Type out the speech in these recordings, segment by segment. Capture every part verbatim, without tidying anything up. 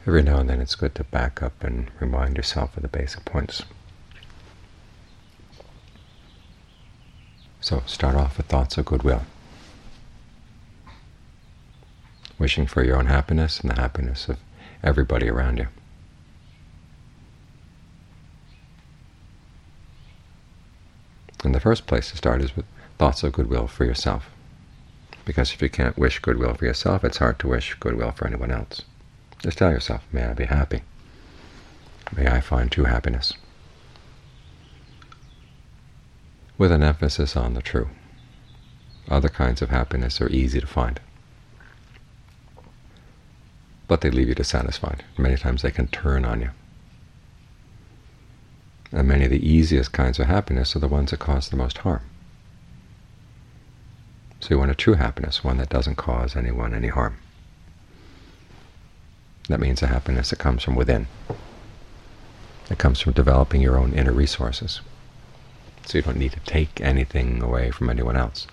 Every now and then it's good to back up and remind yourself of the basic points. So start off with thoughts of goodwill, wishing for your own happiness and the happiness of everybody around you. And the first place to start is with thoughts of goodwill for yourself, because if you can't wish goodwill for yourself, it's hard to wish goodwill for anyone else. Just tell yourself, may I be happy. May I find true happiness. With an emphasis on the true. Other kinds of happiness are easy to find, but they leave you dissatisfied. Many times they can turn on you. And many of the easiest kinds of happiness are the ones that cause the most harm. So you want a true happiness, one that doesn't cause anyone any harm. That means a happiness that comes from within. It comes from developing your own inner resources. So you don't need to take anything away from anyone else.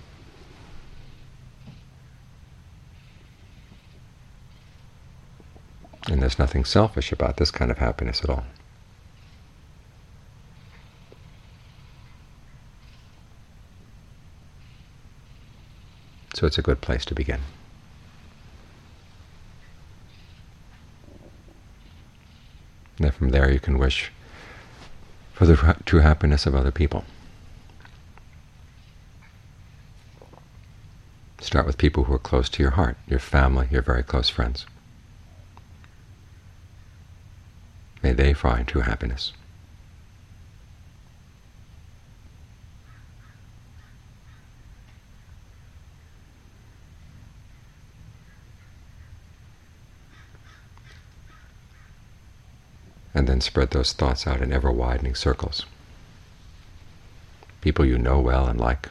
And there's nothing selfish about this kind of happiness at all. So it's a good place to begin. And then from there you can wish for the true happiness of other people. Start with people who are close to your heart, your family, your very close friends. May they find true happiness. And then spread those thoughts out in ever-widening circles. People you know well and like.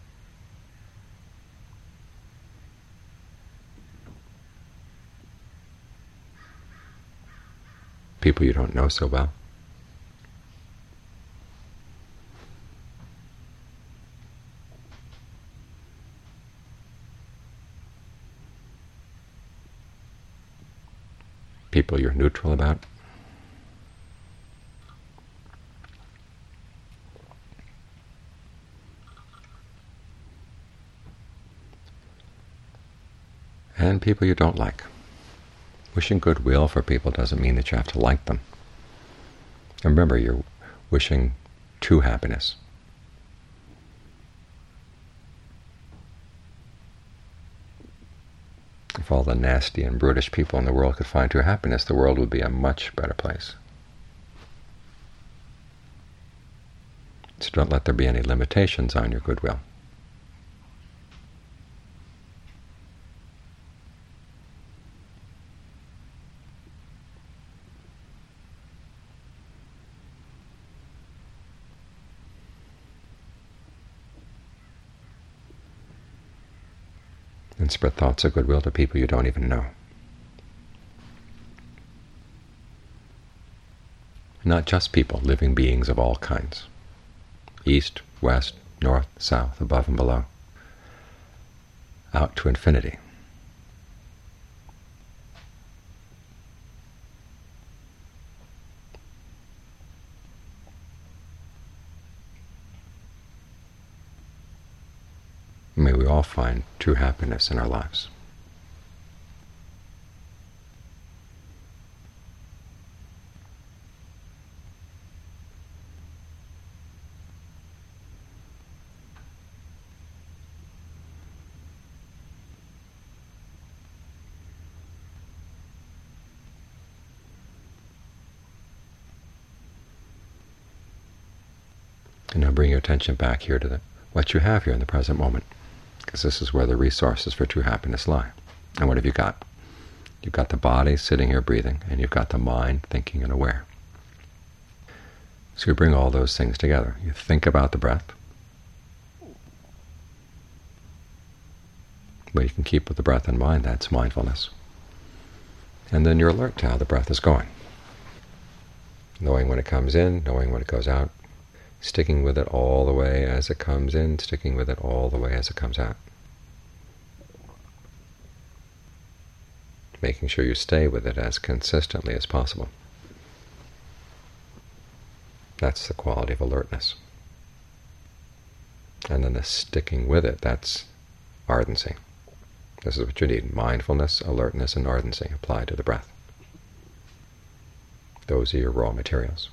People you don't know so well. People you're neutral about. And people you don't like. Wishing goodwill for people doesn't mean that you have to like them. And remember, you're wishing true happiness. If all the nasty and brutish people in the world could find true happiness, the world would be a much better place. So don't let there be any limitations on your goodwill. And spread thoughts of goodwill to people you don't even know. Not just people, living beings of all kinds. East, west, north, south, above and below. Out to infinity. May we all find true happiness in our lives. And now bring your attention back here to the, what you have here in the present moment, because this is where the resources for true happiness lie. And what have you got? You've got the body sitting here breathing, and you've got the mind thinking and aware. So you bring all those things together. You think about the breath, but you can keep with the breath in mind. That's mindfulness. And then you're alert to how the breath is going, knowing when it comes in, knowing when it goes out, sticking with it all the way as it comes in, sticking with it all the way as it comes out. making sure you stay with it as consistently as possible. That's the quality of alertness. And then the sticking with it, that's ardency. This is what you need: mindfulness, alertness, and ardency applied to the breath. Those are your raw materials.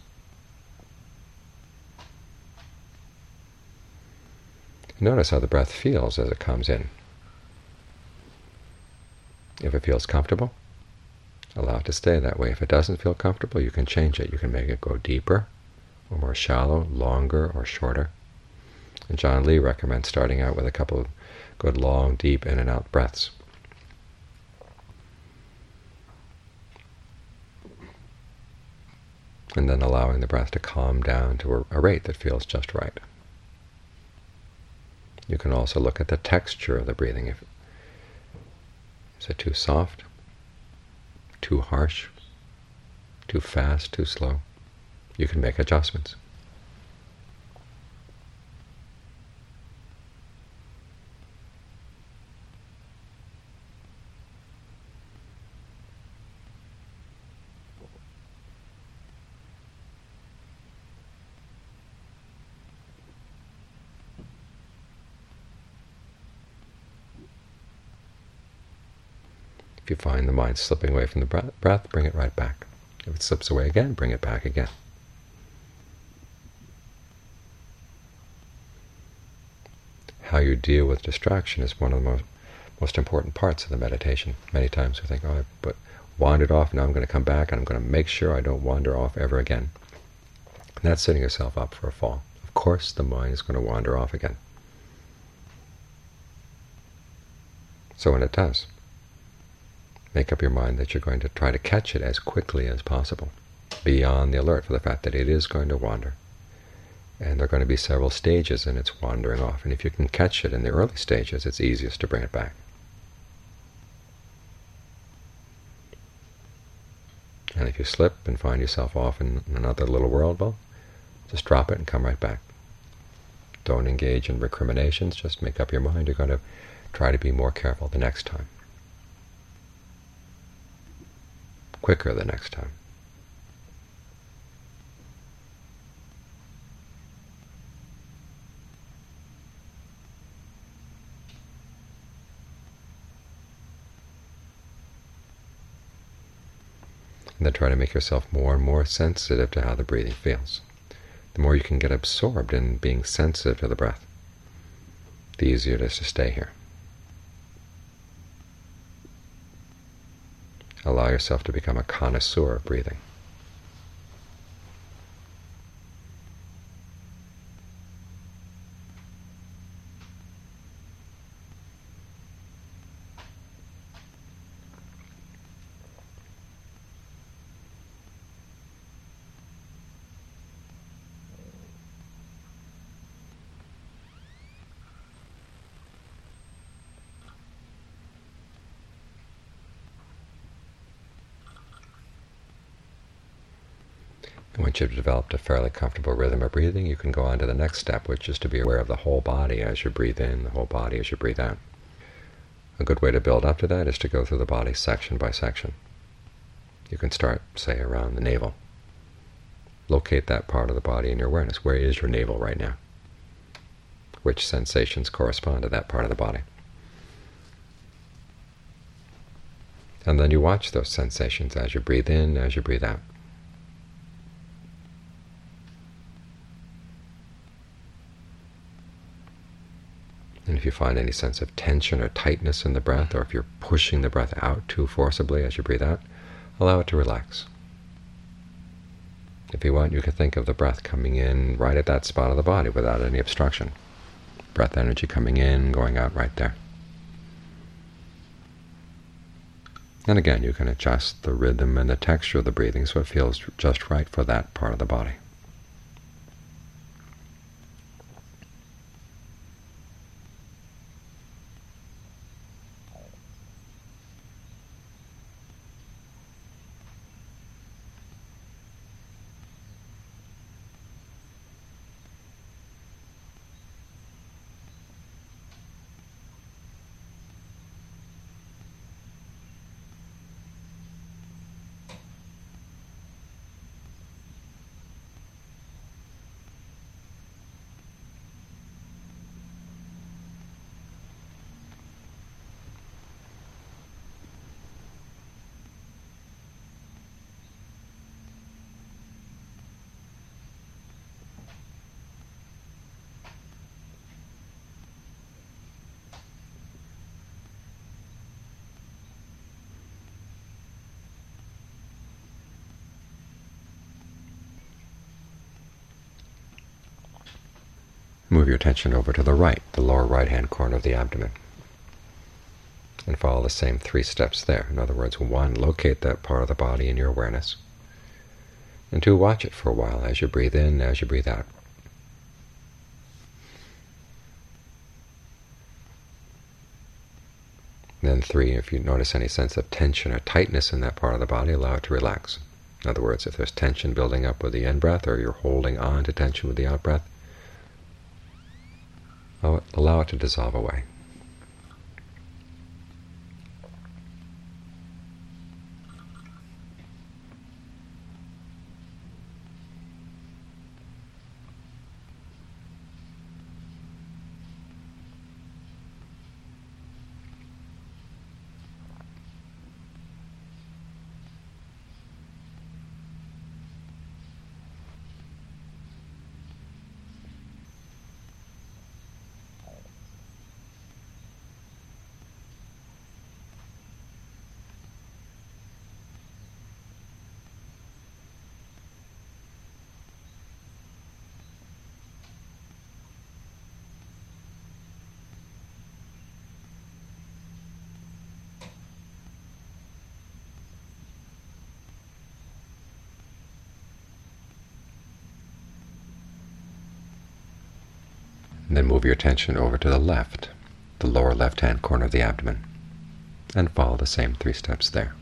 Notice how the breath feels as it comes in. If it feels comfortable, allow it to stay that way. If it doesn't feel comfortable, you can change it. You can make it go deeper or more shallow, longer or shorter. And John Lee recommends starting out with a couple of good long, deep in and out breaths. And then allowing the breath to calm down to a, a rate that feels just right. You can also look at the texture of the breathing. If, is it too soft, too harsh, too fast, too slow? You can make adjustments. If you find the mind slipping away from the breath, bring it right back. If it slips away again, bring it back again. How you deal with distraction is one of the most, most important parts of the meditation. Many times we think, oh, I but wandered off, now I'm going to come back, and I'm going to make sure I don't wander off ever again. And that's setting yourself up for a fall. Of course the mind is going to wander off again. So when it does, make up your mind that you're going to try to catch it as quickly as possible. Be on the alert for the fact that it is going to wander. And there are going to be several stages in its wandering off. And if you can catch it in the early stages, it's easiest to bring it back. And if you slip and find yourself off in another little world, well, just drop it and come right back. Don't engage in recriminations. Just make up your mind you're going to try to be more careful the next time. Quicker the next time. And then try to make yourself more and more sensitive to how the breathing feels. The more you can get absorbed in being sensitive to the breath, the easier it is to stay here. Allow yourself to become a connoisseur of breathing. And once you've developed a fairly comfortable rhythm of breathing, you can go on to the next step, which is to be aware of the whole body as you breathe in, the whole body as you breathe out. A good way to build up to that is to go through the body section by section. You can start, say, around the navel. Locate that part of the body in your awareness. Where is your navel right now? Which sensations correspond to that part of the body? And then you watch those sensations as you breathe in, as you breathe out. And if you find any sense of tension or tightness in the breath, or if you're pushing the breath out too forcibly as you breathe out, allow it to relax. If you want, you can think of the breath coming in right at that spot of the body without any obstruction. Breath energy coming in, going out right there. And again, you can adjust the rhythm and the texture of the breathing so it feels just right for that part of the body. Move your attention over to the right, the lower right-hand corner of the abdomen, and follow the same three steps there. In other words, one, locate that part of the body in your awareness, and two, watch it for a while as you breathe in, as you breathe out. Then three, if you notice any sense of tension or tightness in that part of the body, allow it to relax. In other words, if there's tension building up with the in-breath, or you're holding on to tension with the out-breath, allow it to dissolve away. And then move your attention over to the left, the lower left-hand corner of the abdomen, and follow the same three steps there.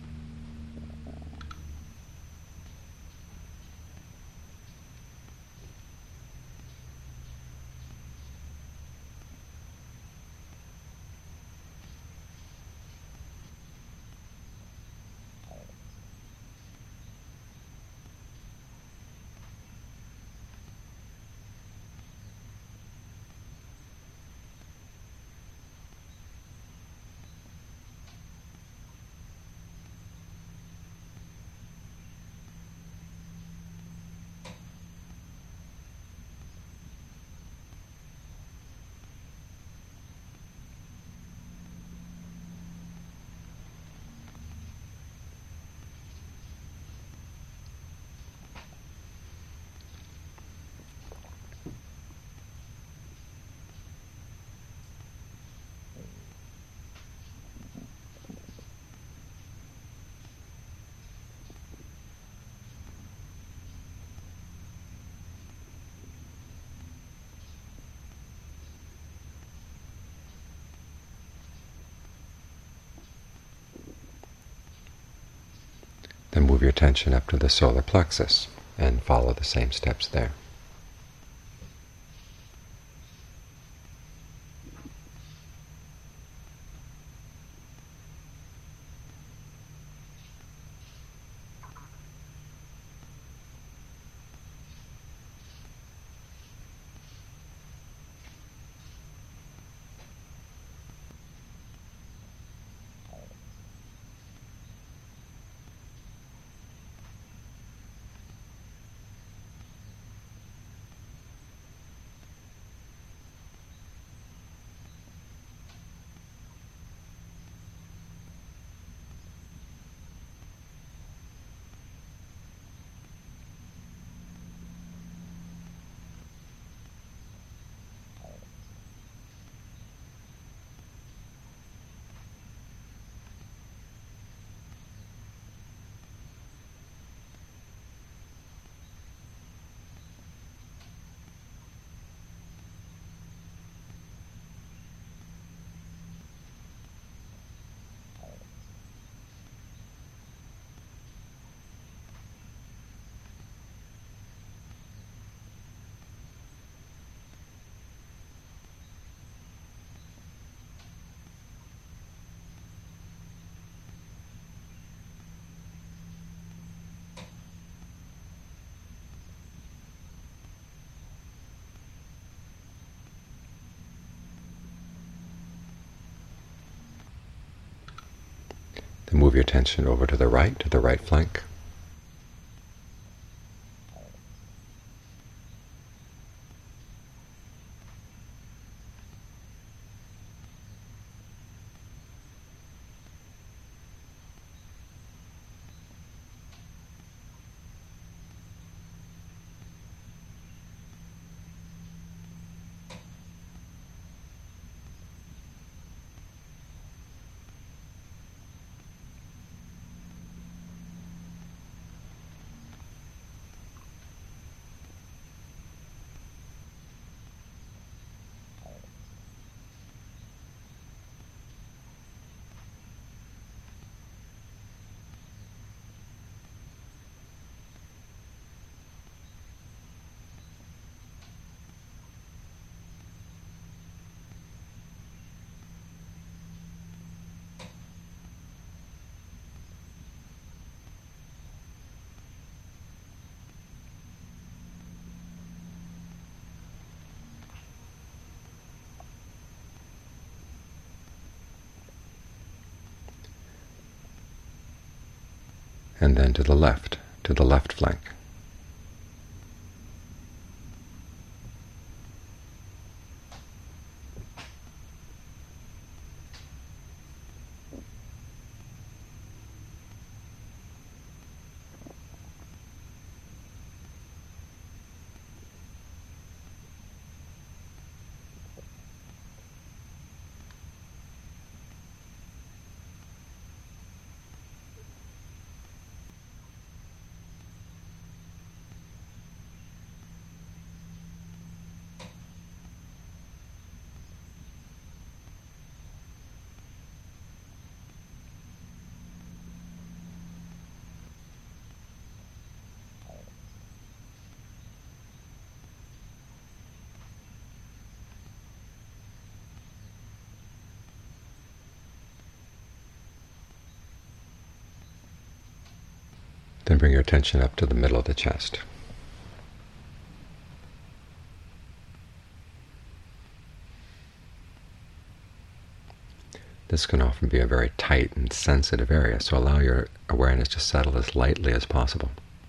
Then move your attention up to the solar plexus and follow the same steps there. Then move your attention over to the right, to the right flank. and then to the left, to the left flank. Then bring your attention up to the middle of the chest. This can often be a very tight and sensitive area, so allow your awareness to settle as lightly as possible.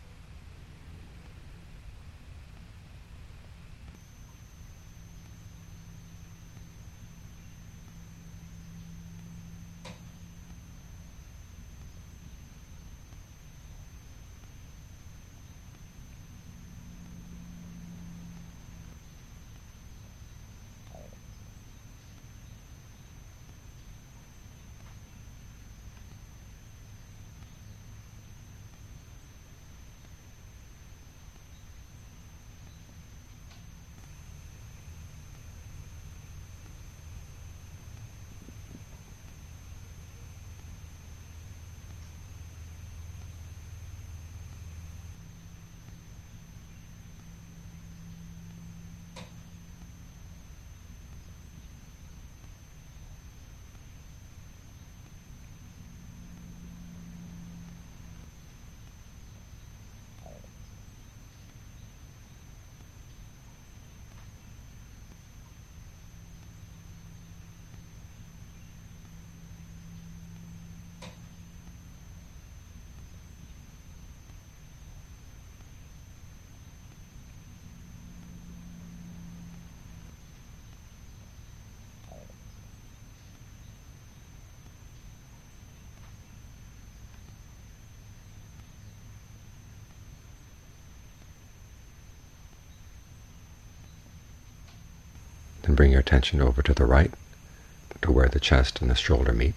Then bring your attention over to the right, to where the chest and the shoulder meet.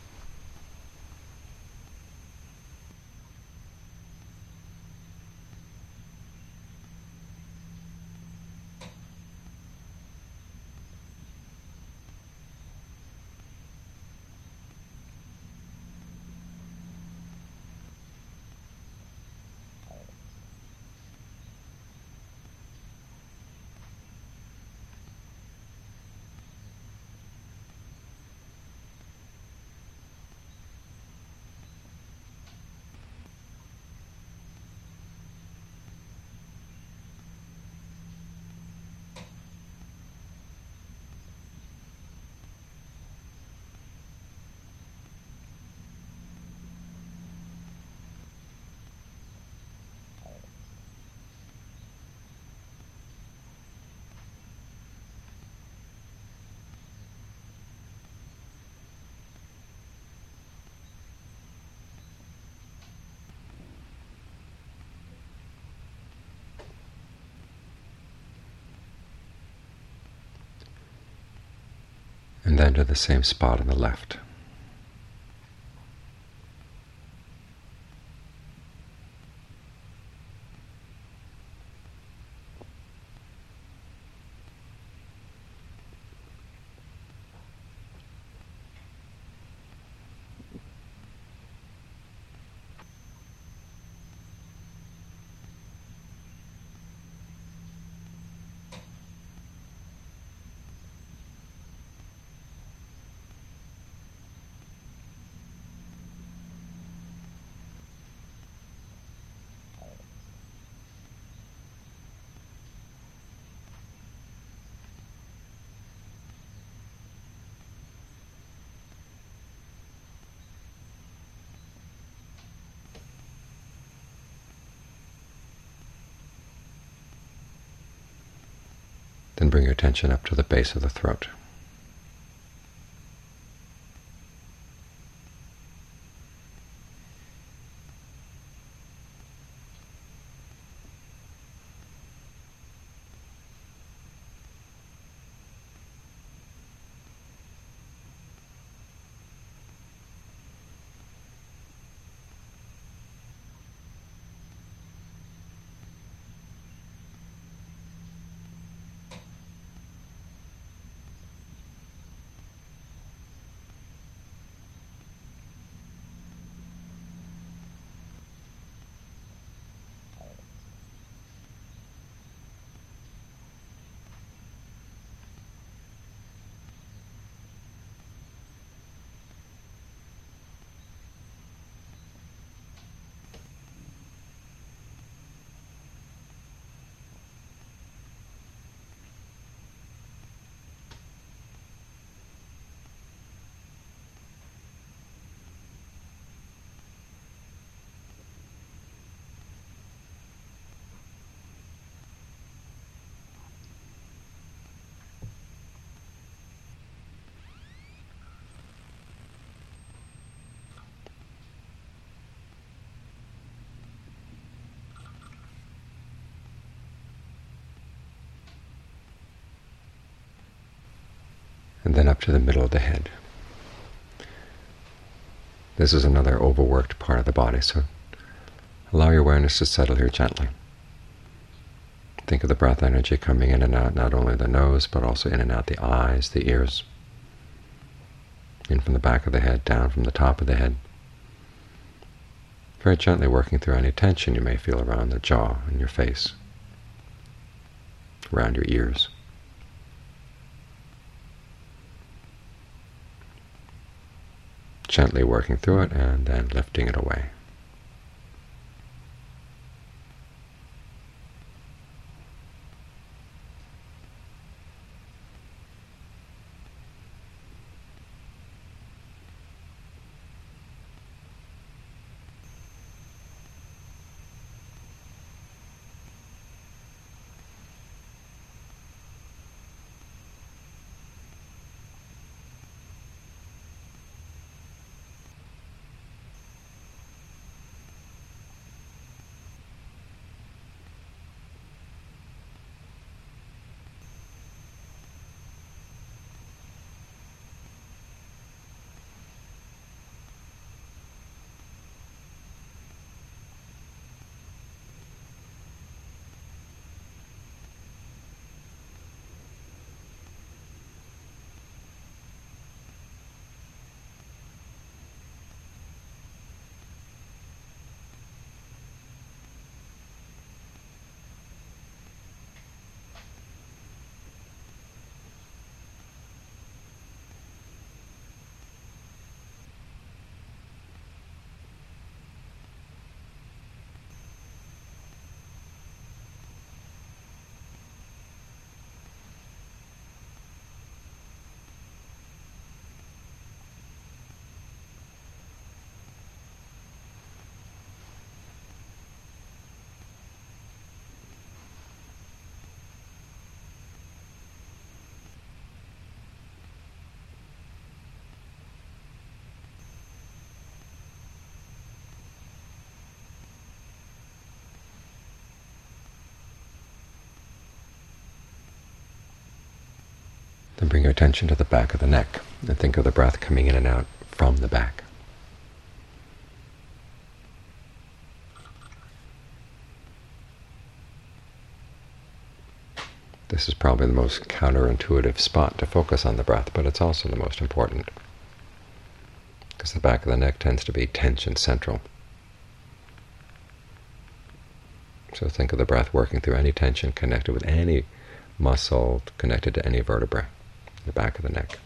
And then to the same spot on the left. Then bring your attention up to the base of the throat. And then up to the middle of the head. This is another overworked part of the body, so allow your awareness to settle here gently. Think of the breath energy coming in and out, not only the nose, but also in and out the eyes, the ears, in from the back of the head, down from the top of the head. Very gently working through any tension you may feel around the jaw and your face, around your ears. Gently working through it and then lifting it away. Then bring your attention to the back of the neck, and think of the breath coming in and out from the back. This is probably the most counterintuitive spot to focus on the breath, but it's also the most important, because the back of the neck tends to be tension central. So think of the breath working through any tension connected with any muscle, connected to any vertebrae, the back of the neck.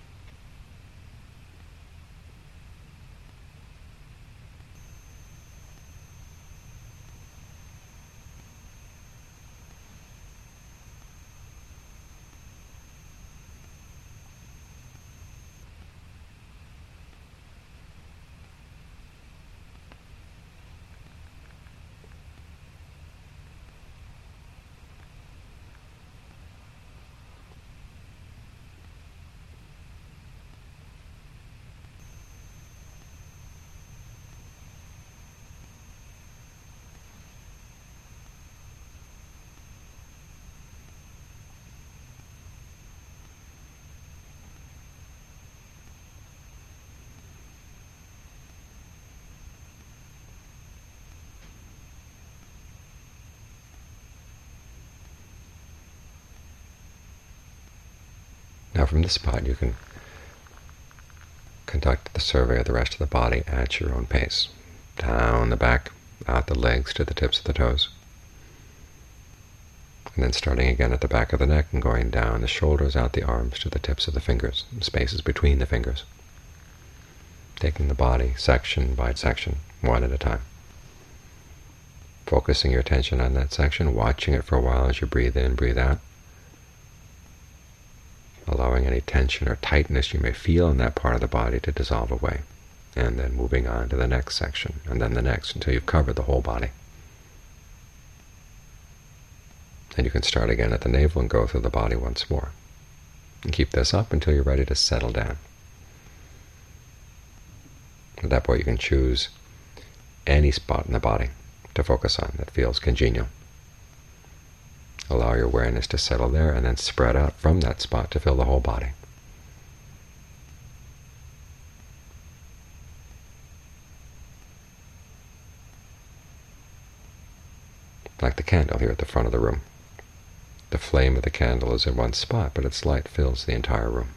Now from this spot you can conduct the survey of the rest of the body at your own pace. Down the back, out the legs to the tips of the toes. And then starting again at the back of the neck and going down the shoulders, out the arms to the tips of the fingers, spaces between the fingers. Taking the body section by section, one at a time. Focusing your attention on that section, watching it for a while as you breathe in, breathe out. Allowing any tension or tightness you may feel in that part of the body to dissolve away. And then moving on to the next section, and then the next, until you've covered the whole body. And you can start again at the navel and go through the body once more. And keep this up until you're ready to settle down. At that point you can choose any spot in the body to focus on that feels congenial. Allow your awareness to settle there and then spread out from that spot to fill the whole body. Like the candle here at the front of the room. The flame of the candle is in one spot, but its light fills the entire room.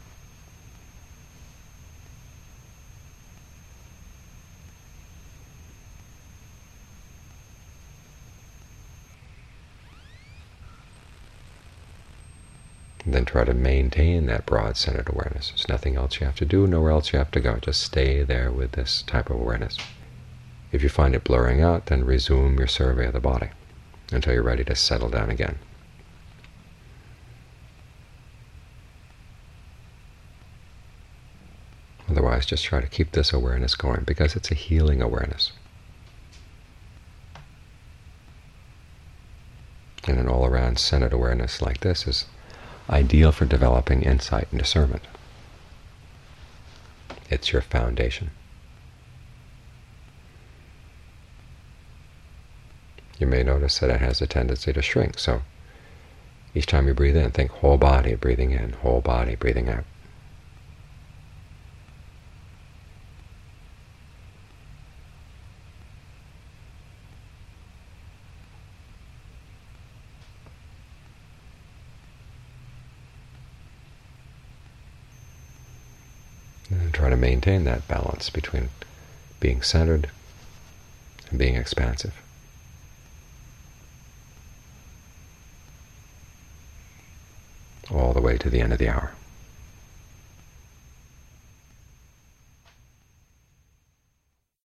And then try to maintain that broad centered awareness. There's nothing else you have to do, nowhere else you have to go. Just stay there with this type of awareness. If you find it blurring out, then resume your survey of the body until you're ready to settle down again. Otherwise, just try to keep this awareness going, because it's a healing awareness. And an all-around centered awareness like this is ideal for developing insight and discernment. It's your foundation. You may notice that it has a tendency to shrink, so each time you breathe in, think whole body breathing in, whole body breathing out. And try to maintain that balance between being centered and being expansive. All the way to the end of the hour.